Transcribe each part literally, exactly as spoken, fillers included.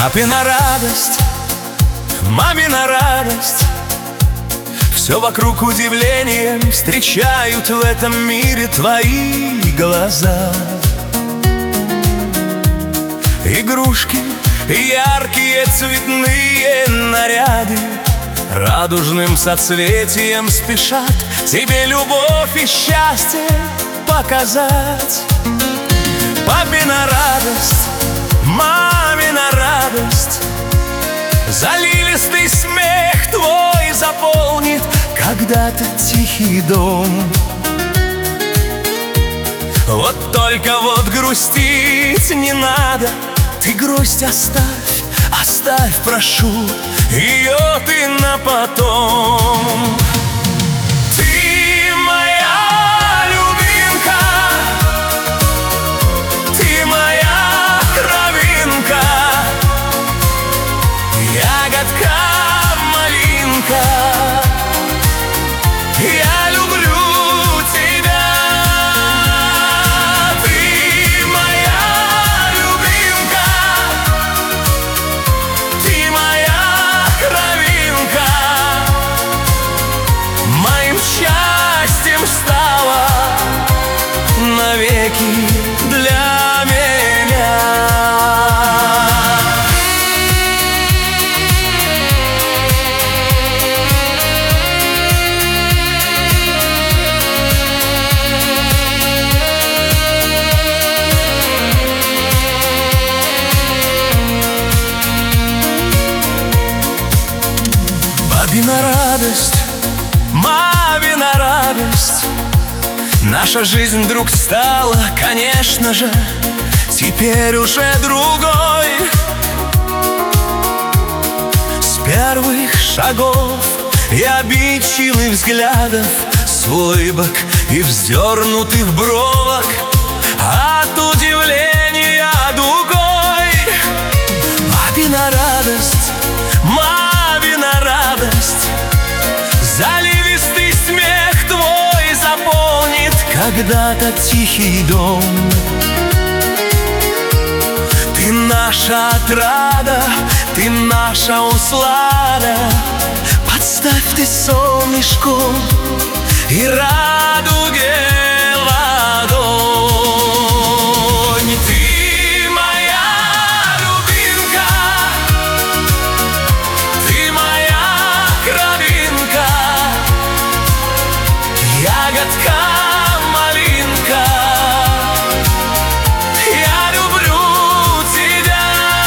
Папина радость, мамина радость, все вокруг удивлением встречают в этом мире твои глаза. Игрушки, яркие цветные наряды радужным соцветием спешат тебе любовь и счастье показать. Папина радость, мамина радость, заливистый смех твой заполнит когда-то тихий дом. Вот только вот грустить не надо, ты грусть оставь, оставь, прошу, ее ты на потом. Ты моя любимка, ты моя кровинка, ягодка, малинка, я люблю тебя. Ты моя любимка, ты моя кровинка, моим счастьем стала навеки для меня. Папина радость, мамина радость, наша жизнь вдруг стала, конечно же, теперь уже другой. С первых шагов и обидчивых взглядов, с улыбок и вздернутых бровок, от удивления дугой. Папина радость, мамина радость, заливистый смех твой заполнит когда-то тихий дом. Ты наша отрада, ты наша услада, подставь ты солнышку и радуге ладонь. Ты моя любимка, ты моя кровинка, ягодка, малинка, я люблю тебя.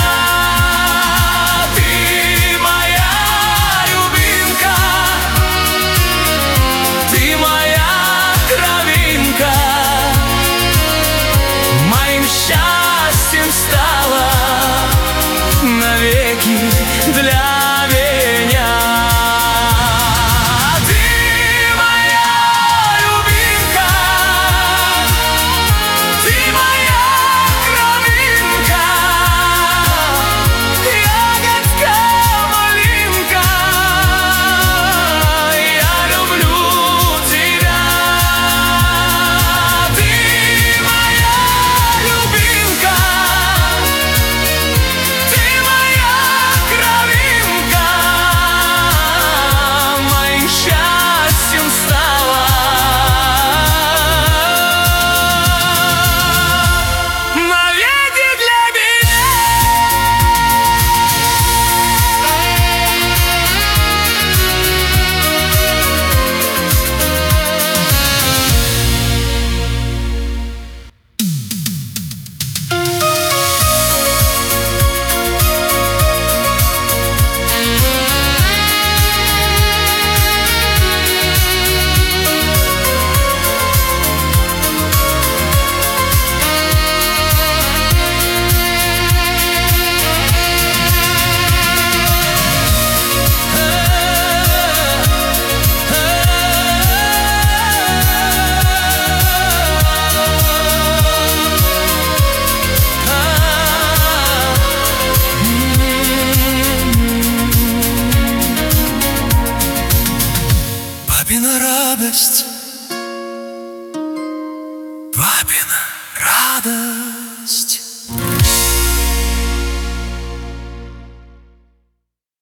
Ты моя любимка, ты моя кровинка, моим счастьем стала навеки для меня. Папина радость, папина радость.